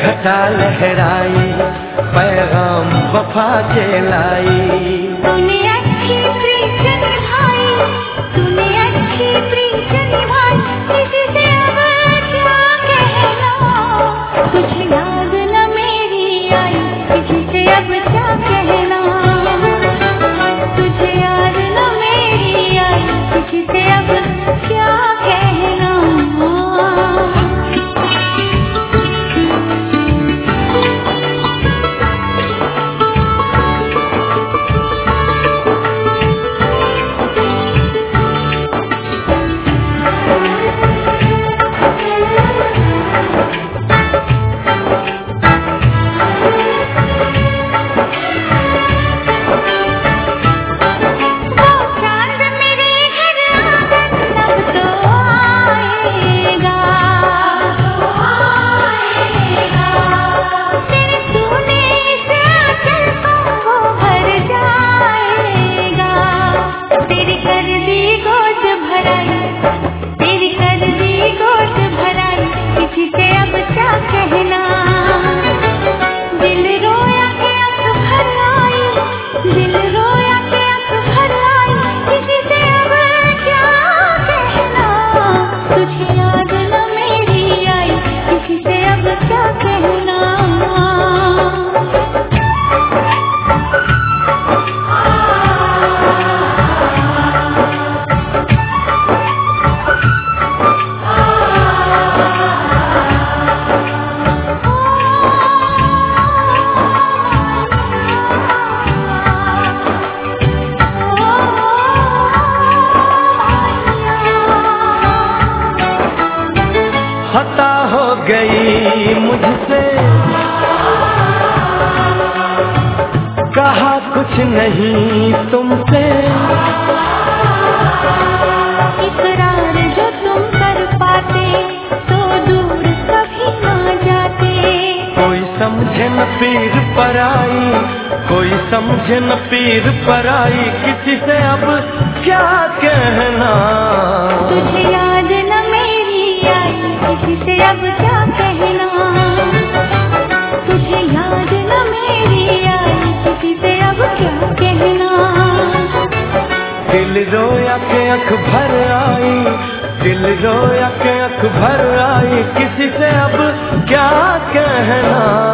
घटा लहराई, पैगाम वफा के लाई। तूने अच्छी प्रीत निभाई, तूने अच्छी प्रीत निभाई, किसी से अब क्या कहना। तुझे याद न मेरी आई, किसी से अब क्या कहना। तुझे याद न मेरी आई, किसी से अब क्या कहना। खता हो गई मुझसे, कहा कुछ नहीं तुमसे। इकरार जो तुम कर पाते तो दूर कभी ना जाते। कोई समझे न पीर पराई, कोई समझे न पीर पराई, किसी से अब क्या कहना। तुझे याद न मेरी आई, किसी से अब क्या कहना। तुझे याद न मेरी आई, किसी से अब क्या कहना। दिल रोया के अख भर आई, दिल रोया के अख भर आई, किसी से अब क्या कहना।